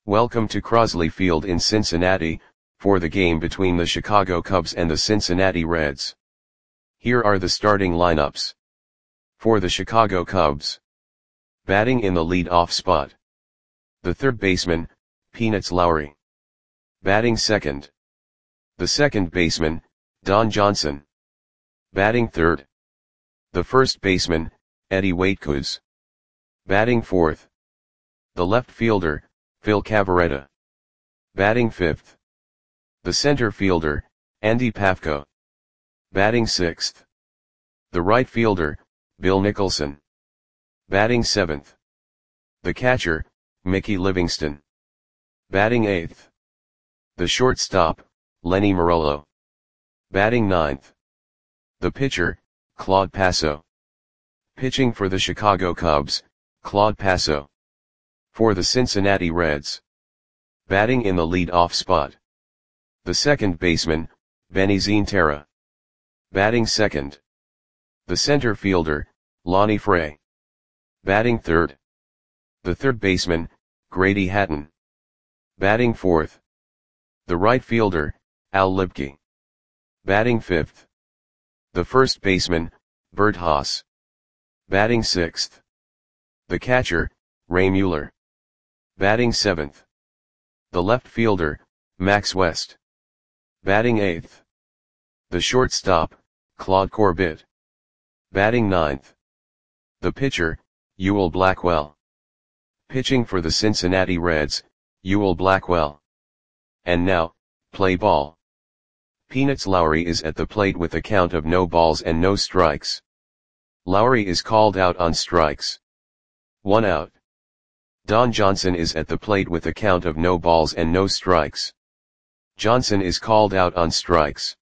Welcome to Crosley Field in Cincinnati, for the game between the Chicago Cubs and the Cincinnati Reds. Here are the starting lineups. For the Chicago Cubs. Batting in the lead-off spot. The third baseman, Peanuts Lowry. Batting second. The second baseman, Don Johnson. Batting third. The first baseman, Eddie Waitkus. Batting fourth. The left fielder, Phil Cavarretta. Batting fifth. The center fielder, Andy Pafko. Batting sixth. The right fielder, Bill Nicholson. Batting seventh. The catcher, Mickey Livingston. Batting eighth. The shortstop, Lenny Marolo. Batting ninth. The pitcher, Claude Passo. Pitching for the Chicago Cubs, Claude Passo. For the Cincinnati Reds. Batting in the lead-off spot. The second baseman, Benny Zientara. Batting second. The center fielder, Lonnie Fray. Batting third. The third baseman, Grady Hatton. Batting fourth. The right fielder, Al Lipke. Batting fifth. The first baseman, Bert Haas. Batting sixth. The catcher, Ray Mueller. Batting seventh. The left fielder, Max West. Batting eighth. The shortstop, Claude Corbett. Batting ninth. The pitcher, Ewell Blackwell. Pitching for the Cincinnati Reds, Ewell Blackwell. And now, play ball. Peanuts Lowry is at the plate with a count of no balls and no strikes. Lowry is called out on strikes. 1 out. Don Johnson is at the plate with a count of no balls and no strikes. Johnson is called out on strikes.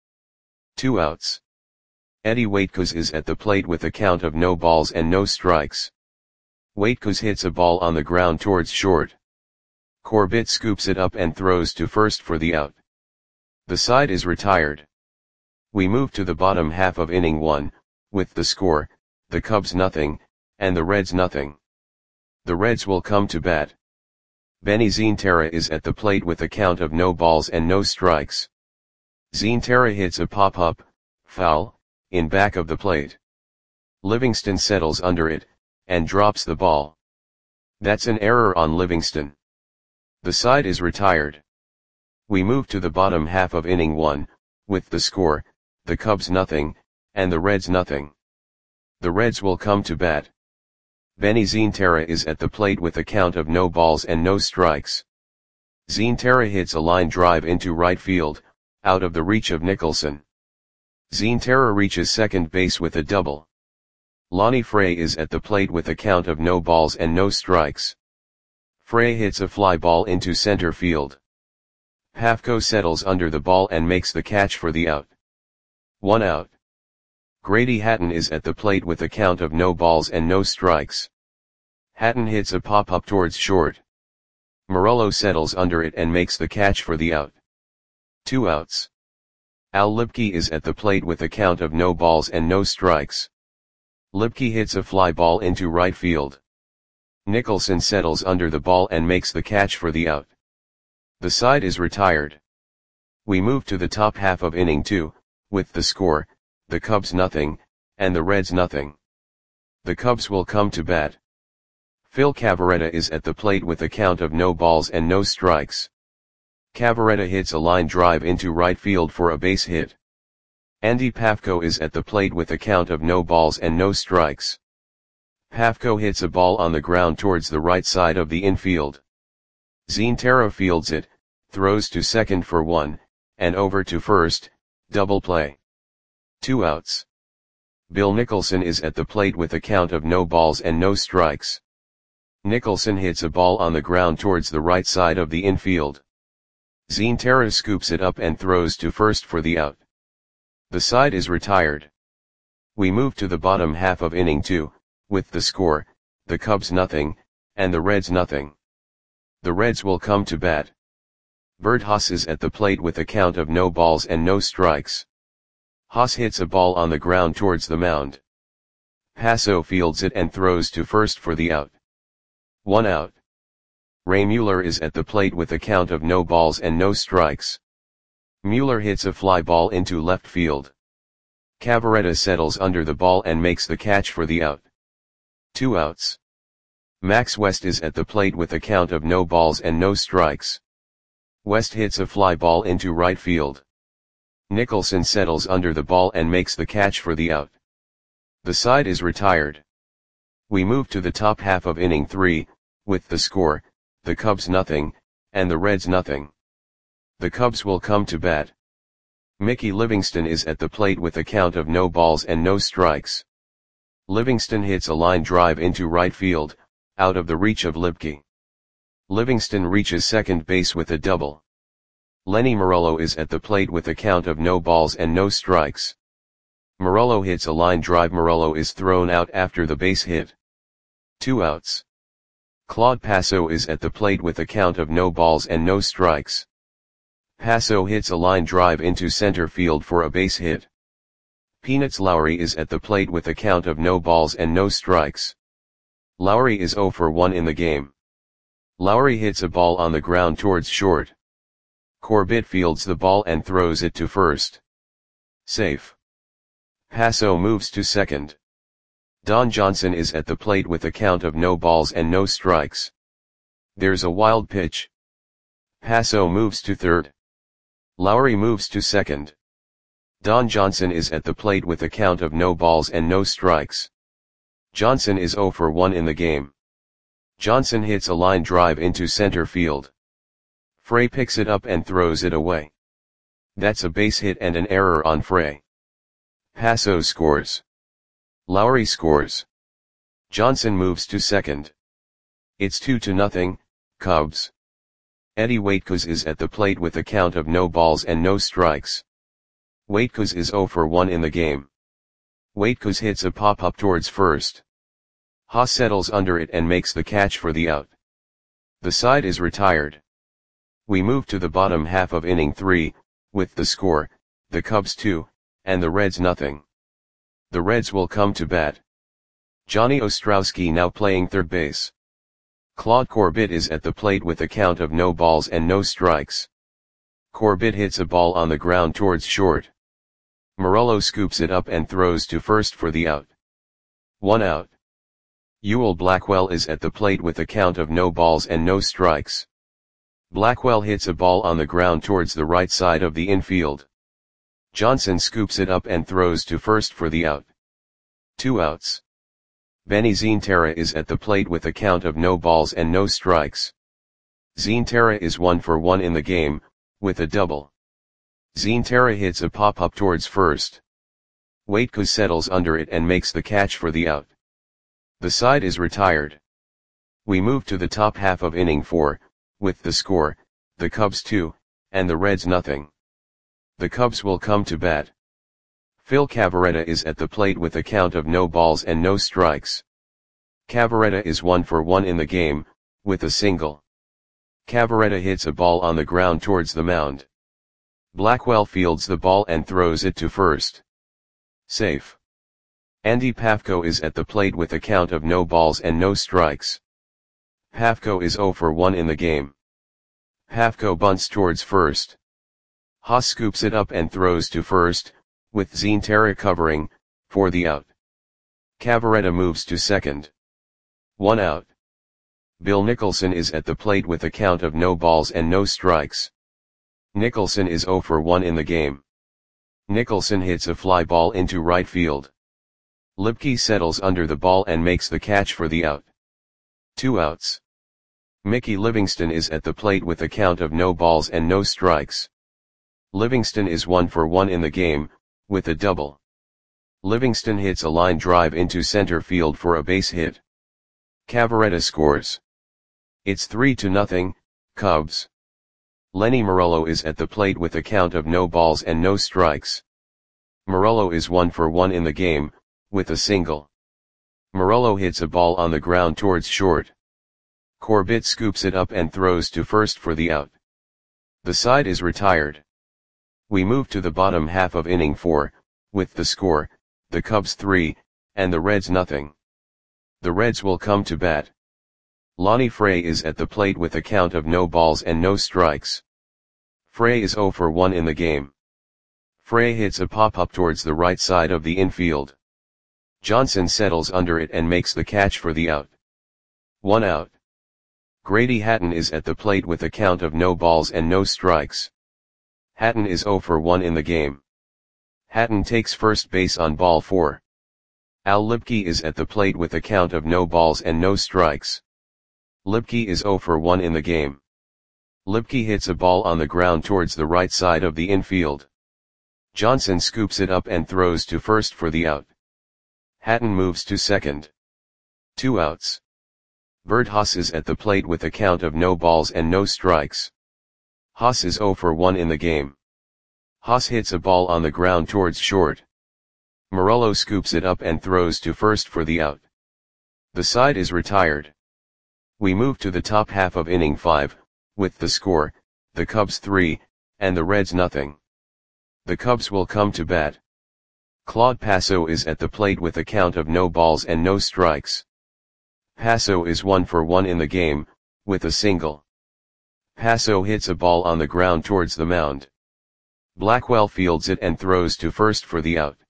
2 outs. Eddie Waitkus is at the plate with a count of no balls and no strikes. Waitkus hits a ball on the ground towards short. Corbett scoops it up and throws to first for the out. The side is retired. We move to the bottom half of inning 1, with the score, the Cubs nothing, and the Reds nothing. The Reds will come to bat. Benny Zientara is at the plate with a count of no balls and no strikes. Zientara hits a pop-up, foul, in back of the plate. Livingston settles under it, and drops the ball. That's an error on Livingston. The side is retired. We move to the bottom half of inning 1, with the score, the Cubs nothing, and the Reds nothing. The Reds will come to bat. Benny Zientara is at the plate with a count of no balls and no strikes. Zientara hits a line drive into right field, out of the reach of Nicholson. Zientara reaches second base with a double. Lonnie Fray is at the plate with a count of no balls and no strikes. Fray hits a fly ball into center field. Pafko settles under the ball and makes the catch for the out. 1 out. Grady Hatton is at the plate with a count of no balls and no strikes. Hatton hits a pop-up towards short. Marolo settles under it and makes the catch for the out. 2 outs. Al Lipke is at the plate with a count of no balls and no strikes. Lipke hits a fly ball into right field. Nicholson settles under the ball and makes the catch for the out. The side is retired. We move to the top half of inning 2, with the score, the Cubs nothing, and the Reds nothing. The Cubs will come to bat. Phil Cavarretta is at the plate with a count of no balls and no strikes. Cavarretta hits a line drive into right field for a base hit. Andy Pafko is at the plate with a count of no balls and no strikes. Pafko hits a ball on the ground towards the right side of the infield. Zientara fields it, throws to second for 1, and over to first, double play. 2 outs. Bill Nicholson is at the plate with a count of no balls and no strikes. Nicholson hits a ball on the ground towards the right side of the infield. Zientara scoops it up and throws to first for the out. The side is retired. We move to the bottom half of inning 2, with the score, the Cubs nothing, and the Reds nothing. The Reds will come to bat. Bert Haas is at the plate with a count of no balls and no strikes. Haas hits a ball on the ground towards the mound. Passo fields it and throws to first for the out. 1 out. Ray Mueller is at the plate with a count of no balls and no strikes. Mueller hits a fly ball into left field. Cavarretta settles under the ball and makes the catch for the out. 2 outs. Max West is at the plate with a count of no balls and no strikes. West hits a fly ball into right field. Nicholson settles under the ball and makes the catch for the out. The side is retired. We move to the top half of inning 3, with the score, the Cubs nothing, and the Reds nothing. The Cubs will come to bat. Mickey Livingston is at the plate with a count of no balls and no strikes. Livingston hits a line drive into right field, out of the reach of Lipke. Livingston reaches second base with a double. Lenny Morello is at the plate with a count of no balls and no strikes. Morello hits a line drive. Morello is thrown out after the base hit. 2 outs. Claude Passo is at the plate with a count of no balls and no strikes. Passo hits a line drive into center field for a base hit. Peanuts Lowry is at the plate with a count of no balls and no strikes. Lowry is 0 for 1 in the game. Lowry hits a ball on the ground towards short. Corbett fields the ball and throws it to first. Safe. Passo moves to second. Don Johnson is at the plate with a count of no balls and no strikes. There's a wild pitch. Passo moves to third. Lowry moves to second. Don Johnson is at the plate with a count of no balls and no strikes. Johnson is 0 for 1 in the game. Johnson hits a line drive into center field. Frey picks it up and throws it away. That's a base hit and an error on Frey. Passo scores. Lowry scores. Johnson moves to second. It's 2-0, Cubs. Eddie Waitkos is at the plate with a count of no balls and no strikes. Waitkos is 0 for 1 in the game. Waitkos hits a pop-up towards first. Haas settles under it and makes the catch for the out. The side is retired. We move to the bottom half of inning 3, with the score, the Cubs 2, and the Reds nothing. The Reds will come to bat. Johnny Ostrowski now playing third base. Claude Corbett is at the plate with a count of no balls and no strikes. Corbett hits a ball on the ground towards short. Morello scoops it up and throws to first for the out. 1 out. Ewell Blackwell is at the plate with a count of no balls and no strikes. Blackwell hits a ball on the ground towards the right side of the infield. Johnson scoops it up and throws to first for the out. 2 outs. Benny Zienterra is at the plate with a count of no balls and no strikes. Zienterra is 1 for 1 in the game, with a double. Zienterra hits a pop-up towards first. Waitkos settles under it and makes the catch for the out. The side is retired. We move to the top half of inning 4, with the score, the Cubs 2, and the Reds nothing. The Cubs will come to bat. Phil Cavarretta is at the plate with a count of no balls and no strikes. Cavarretta is 1 for 1 in the game, with a single. Cavarretta hits a ball on the ground towards the mound. Blackwell fields the ball and throws it to first. Safe. Andy Pafko is at the plate with a count of no balls and no strikes. Pafko is 0 for 1 in the game. Pafko bunts towards first. Haas scoops it up and throws to first, with Zienterra covering, for the out. Cavarretta moves to second. 1 out. Bill Nicholson is at the plate with a count of no balls and no strikes. Nicholson is 0 for 1 in the game. Nicholson hits a fly ball into right field. Lipke settles under the ball and makes the catch for the out. 2 outs. Mickey Livingston is at the plate with a count of no balls and no strikes. Livingston is 1 for 1 in the game, with a double. Livingston hits a line drive into center field for a base hit. Cavarretta scores. It's 3-0, Cubs. Lenny Morello is at the plate with a count of no balls and no strikes. Morello is 1 for 1 in the game, with a single. Morello hits a ball on the ground towards short. Corbett scoops it up and throws to first for the out. The side is retired. We move to the bottom half of inning 4, with the score, the Cubs 3, and the Reds nothing. The Reds will come to bat. Lonnie Frey is at the plate with a count of no balls and no strikes. Frey is 0 for 1 in the game. Frey hits a pop-up towards the right side of the infield. Johnson settles under it and makes the catch for the out. 1 out. Grady Hatton is at the plate with a count of no balls and no strikes. Hatton is 0 for 1 in the game. Hatton takes first base on ball 4. Al Lipke is at the plate with a count of no balls and no strikes. Lipke is 0 for 1 in the game. Lipke hits a ball on the ground towards the right side of the infield. Johnson scoops it up and throws to first for the out. Hatton moves to second. 2 outs. Bert Haas is at the plate with a count of no balls and no strikes. Haas is 0 for 1 in the game. Haas hits a ball on the ground towards short. Morello scoops it up and throws to first for the out. The side is retired. We move to the top half of inning 5, with the score, the Cubs 3, and the Reds nothing. The Cubs will come to bat. Claude Passo is at the plate with a count of no balls and no strikes. Passo is 1 for 1 in the game, with a single. Passo hits a ball on the ground towards the mound. Blackwell fields it and throws to first for the out.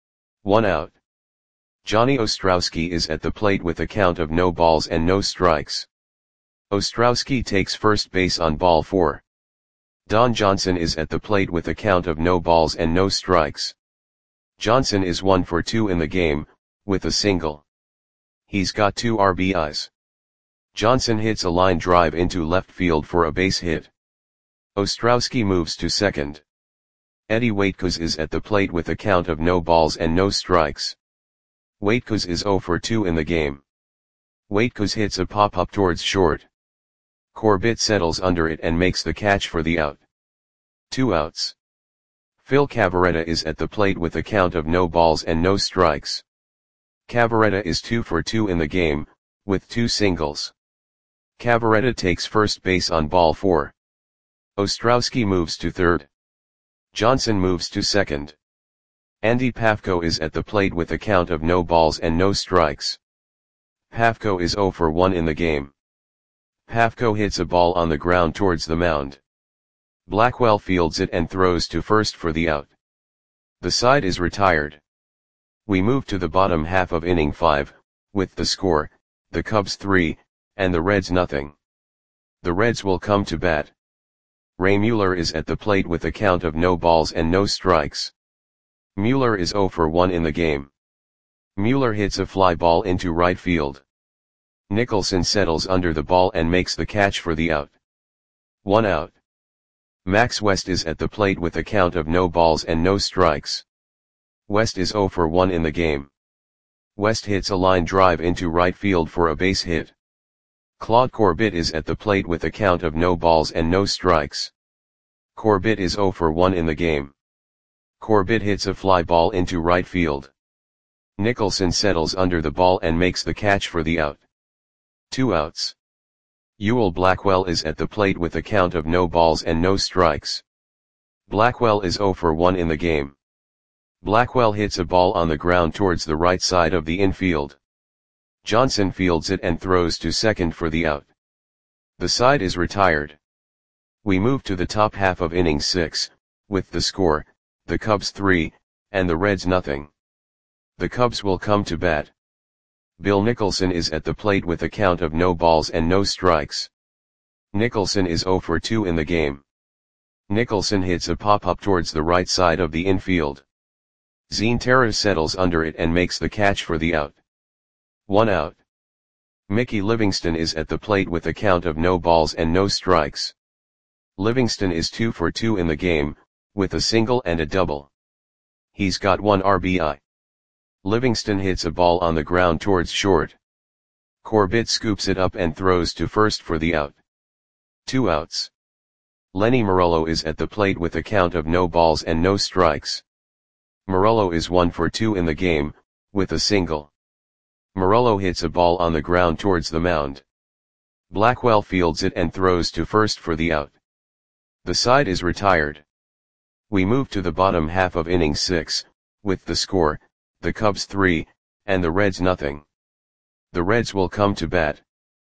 1 out. Johnny Ostrowski is at the plate with a count of no balls and no strikes. Ostrowski takes first base on ball 4. Don Johnson is at the plate with a count of no balls and no strikes. Johnson is 1 for 2 in the game, with a single. He's got 2 RBIs. Johnson hits a line drive into left field for a base hit. Ostrowski moves to second. Eddie Waitkos is at the plate with a count of no balls and no strikes. Waitkos is 0 for 2 in the game. Waitkos hits a pop-up towards short. Corbett settles under it and makes the catch for the out. 2 outs. Phil Cavarretta is at the plate with a count of no balls and no strikes. Cavarretta is 2 for 2 in the game, with 2 singles. Cavarretta takes first base on ball 4. Ostrowski moves to third. Johnson moves to second. Andy Pafko is at the plate with a count of no balls and no strikes. Pafko is 0 for 1 in the game. Pafko hits a ball on the ground towards the mound. Blackwell fields it and throws to first for the out. The side is retired. We move to the bottom half of inning 5, with the score, the Cubs 3, and the Reds nothing. The Reds will come to bat. Ray Mueller is at the plate with a count of no balls and no strikes. Mueller is 0 for 1 in the game. Mueller hits a fly ball into right field. Nicholson settles under the ball and makes the catch for the out. 1 out. Max West is at the plate with a count of no balls and no strikes. West is 0 for 1 in the game. West hits a line drive into right field for a base hit. Claude Corbett is at the plate with a count of no balls and no strikes. Corbett is 0 for 1 in the game. Corbett hits a fly ball into right field. Nicholson settles under the ball and makes the catch for the out. 2 outs. Ewell Blackwell is at the plate with a count of no balls and no strikes. Blackwell is 0 for 1 in the game. Blackwell hits a ball on the ground towards the right side of the infield. Johnson fields it and throws to second for the out. The side is retired. We move to the top half of inning 6, with the score, the Cubs 3, and the Reds nothing. The Cubs will come to bat. Bill Nicholson is at the plate with a count of no balls and no strikes. Nicholson is 0 for 2 in the game. Nicholson hits a pop-up towards the right side of the infield. Zine Terra settles under it and makes the catch for the out. 1 out. Mickey Livingston is at the plate with a count of no balls and no strikes. Livingston is 2 for 2 in the game, with a single and a double. He's got 1 RBI. Livingston hits a ball on the ground towards short. Corbett scoops it up and throws to first for the out. 2 outs. Lenny Morello is at the plate with a count of no balls and no strikes. Morello is 1 for 2 in the game, with a single. Morello hits a ball on the ground towards the mound. Blackwell fields it and throws to first for the out. The side is retired. We move to the bottom half of inning 6, with the score, the Cubs 3, and the Reds nothing. The Reds will come to bat.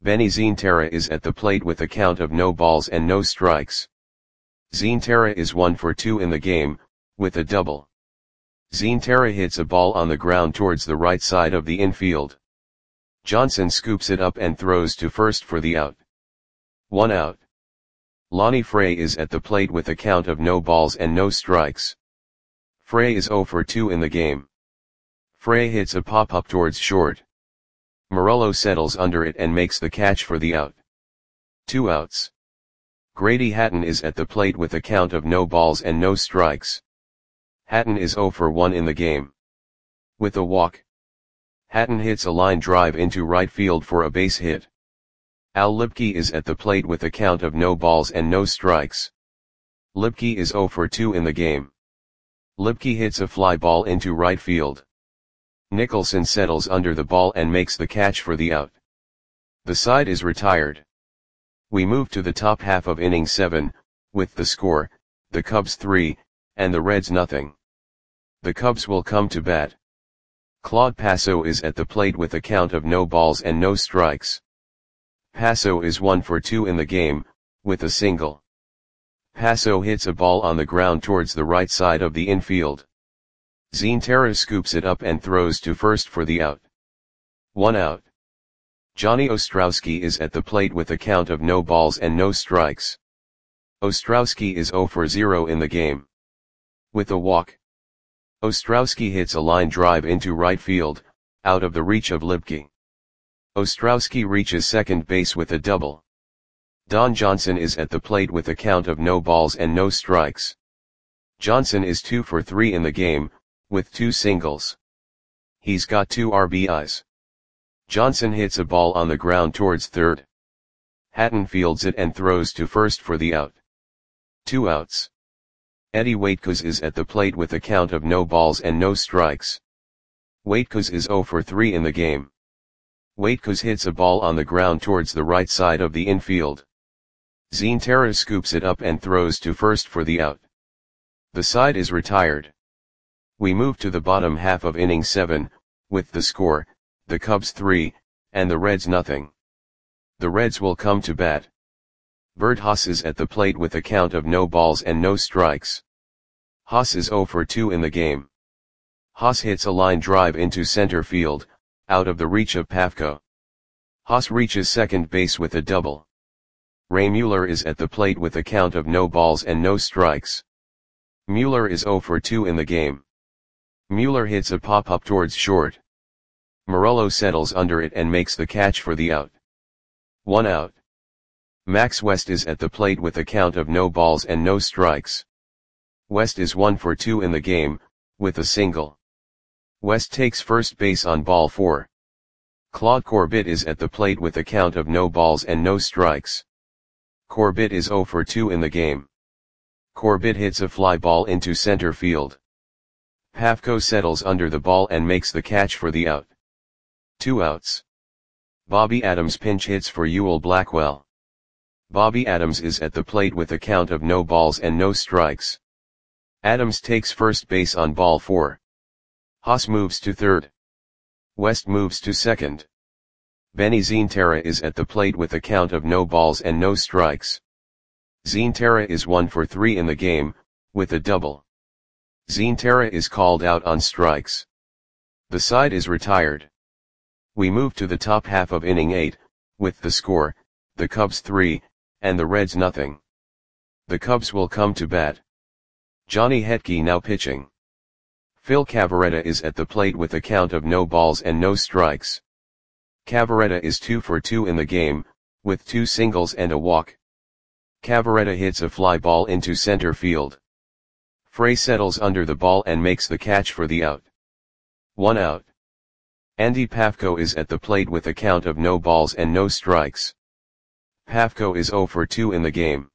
Benny Zientara is at the plate with a count of no balls and no strikes. Zientara is 1 for 2 in the game, with a double. Zientara hits a ball on the ground towards the right side of the infield. Johnson scoops it up and throws to first for the out. 1 out. Lonnie Frey is at the plate with a count of no balls and no strikes. Frey is 0 for 2 in the game. Frey hits a pop-up towards short. Morello settles under it and makes the catch for the out. 2 outs. Grady Hatton is at the plate with a count of no balls and no strikes. Hatton is 0 for 1 in the game. With a walk, Hatton hits a line drive into right field for a base hit. Al Lipke is at the plate with a count of no balls and no strikes. Lipke is 0 for 2 in the game. Lipke hits a fly ball into right field. Nicholson settles under the ball and makes the catch for the out. The side is retired. We move to the top half of inning 7, with the score, the Cubs 3, and the Reds nothing. The Cubs will come to bat. Claude Passo is at the plate with a count of no balls and no strikes. Passo is 1 for 2 in the game, with a single. Passo hits a ball on the ground towards the right side of the infield. Zientara scoops it up and throws to first for the out. 1 out. Johnny Ostrowski is at the plate with a count of no balls and no strikes. Ostrowski is 0 for 0 in the game. With a walk, Ostrowski hits a line drive into right field, out of the reach of Lipke. Ostrowski reaches second base with a double. Don Johnson is at the plate with a count of no balls and no strikes. Johnson is 2 for 3 in the game, with 2 singles. He's got 2 RBIs. Johnson hits a ball on the ground towards third. Hatton fields it and throws to first for the out. 2 outs. Eddie Waitkos is at the plate with a count of no balls and no strikes. Waitkos is 0 for 3 in the game. Waitkos hits a ball on the ground towards the right side of the infield. Zientara scoops it up and throws to first for the out. The side is retired. We move to the bottom half of inning 7, with the score, the Cubs 3, and the Reds nothing. The Reds will come to bat. Bert Haas is at the plate with a count of no balls and no strikes. Haas is 0 for 2 in the game. Haas hits a line drive into center field, out of the reach of Pafko. Haas reaches second base with a double. Ray Mueller is at the plate with a count of no balls and no strikes. Mueller is 0 for 2 in the game. Mueller hits a pop-up towards short. Morello settles under it and makes the catch for the out. 1 out. Max West is at the plate with a count of no balls and no strikes. West is 1 for 2 in the game, with a single. West takes first base on ball 4. Claude Corbett is at the plate with a count of no balls and no strikes. Corbett is 0 for 2 in the game. Corbett hits a fly ball into center field. Pafko settles under the ball and makes the catch for the out. 2 outs. Bobby Adams pinch hits for Ewell Blackwell. Bobby Adams is at the plate with a count of no balls and no strikes. Adams takes first base on ball 4. Haas moves to third. West moves to second. Benny Zientara is at the plate with a count of no balls and no strikes. Zientara is 1 for 3 in the game, with a double. Zientara is called out on strikes. The side is retired. We move to the top half of inning 8, with the score, the Cubs 3, and the Reds nothing. The Cubs will come to bat. Johnny Hetke now pitching. Phil Cavarretta is at the plate with a count of no balls and no strikes. Cavarretta is 2 for 2 in the game, with 2 singles and a walk. Cavarretta hits a fly ball into center field. Frey settles under the ball and makes the catch for the out. 1 out. Andy Pafko is at the plate with a count of no balls and no strikes. Pafko is 0 for 2 in the game.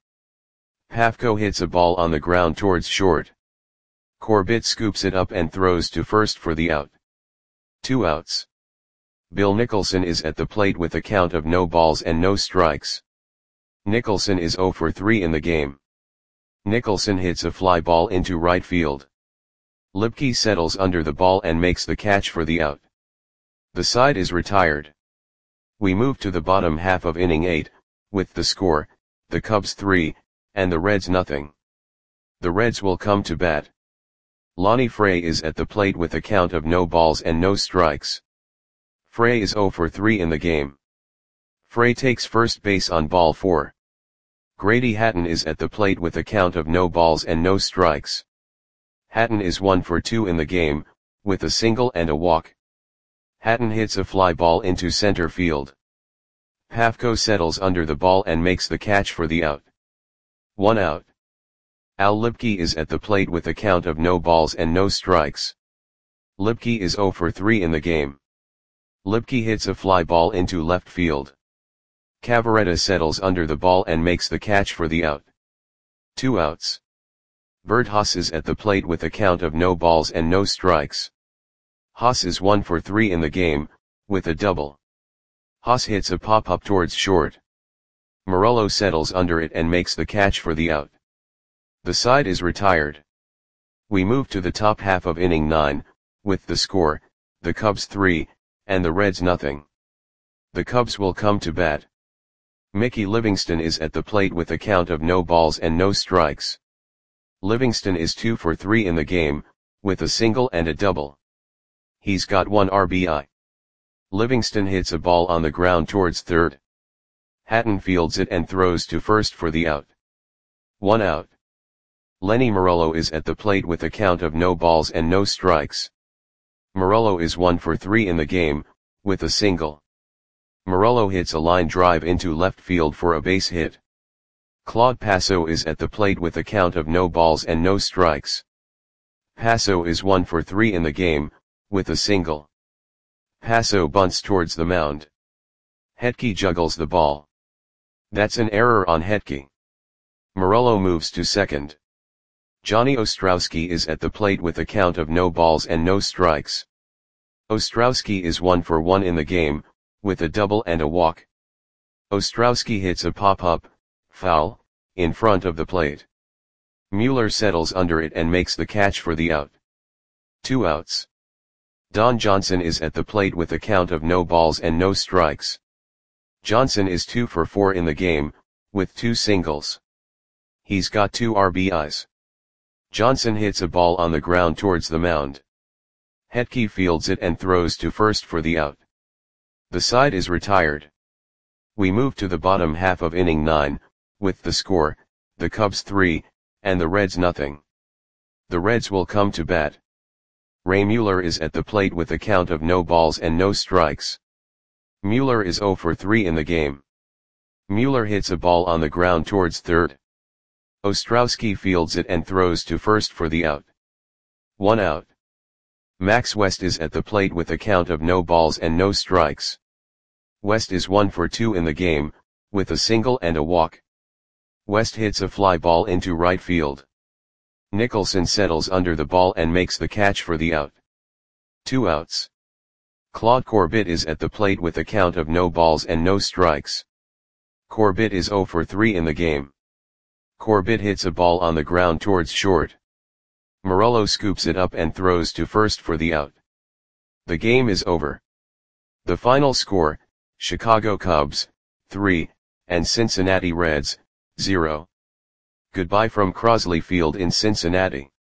Pafko hits a ball on the ground towards short. Corbett scoops it up and throws to first for the out. 2 outs. Bill Nicholson is at the plate with a count of no balls and no strikes. Nicholson is 0 for 3 in the game. Nicholson hits a fly ball into right field. Lipke settles under the ball and makes the catch for the out. The side is retired. We move to the bottom half of inning 8, with the score, the Cubs 3, and the Reds nothing. The Reds will come to bat. Lonnie Fray is at the plate with a count of no balls and no strikes. Fray is 0 for 3 in the game. Fray takes first base on ball 4. Grady Hatton is at the plate with a count of no balls and no strikes. Hatton is 1 for 2 in the game, with a single and a walk. Hatton hits a fly ball into center field. Pafko settles under the ball and makes the catch for the out. 1 out. Al Lipke is at the plate with a count of no balls and no strikes. Lipke is 0 for 3 in the game. Lipke hits a fly ball into left field. Cavaretta settles under the ball and makes the catch for the out. 2 outs. Bert Haas is at the plate with a count of no balls and no strikes. Haas is 1 for 3 in the game, with a double. Haas hits a pop-up towards short. Morello settles under it and makes the catch for the out. The side is retired. We move to the top half of inning 9, with the score, the Cubs 3, and the Reds nothing. The Cubs will come to bat. Mickey Livingston is at the plate with a count of no balls and no strikes. Livingston is 2 for 3 in the game, with a single and a double. He's got 1 RBI. Livingston hits a ball on the ground towards third. Hatton fields it and throws to first for the out. 1 out. Lenny Morello is at the plate with a count of no balls and no strikes. Morello is 1 for 3 in the game, with a single. Morello hits a line drive into left field for a base hit. Claude Passo is at the plate with a count of no balls and no strikes. Passo is 1 for 3 in the game, with a single. Passo bunts towards the mound. Hetke juggles the ball. That's an error on Hetke. Morello moves to second. Johnny Ostrowski is at the plate with a count of no balls and no strikes. Ostrowski is 1 for 1 in the game, with a double and a walk. Ostrowski hits a pop-up, foul, in front of the plate. Mueller settles under it and makes the catch for the out. 2 outs. Don Johnson is at the plate with a count of no balls and no strikes. Johnson is 2 for 4 in the game, with 2 singles. He's got 2 RBIs. Johnson hits a ball on the ground towards the mound. Hetke fields it and throws to first for the out. The side is retired. We move to the bottom half of inning 9, with the score, the Cubs 3, and the Reds nothing. The Reds will come to bat. Ray Mueller is at the plate with a count of no balls and no strikes. Mueller is 0 for 3 in the game. Mueller hits a ball on the ground towards third. Ostrowski fields it and throws to first for the out. 1 out. Max West is at the plate with a count of no balls and no strikes. West is 1 for 2 in the game, with a single and a walk. West hits a fly ball into right field. Nicholson settles under the ball and makes the catch for the out. 2 outs. Claude Corbett is at the plate with a count of no balls and no strikes. Corbett is 0 for 3 in the game. Corbett hits a ball on the ground towards short. Morello scoops it up and throws to first for the out. The game is over. The final score, Chicago Cubs, 3, and Cincinnati Reds, 0. Goodbye from Crosley Field in Cincinnati.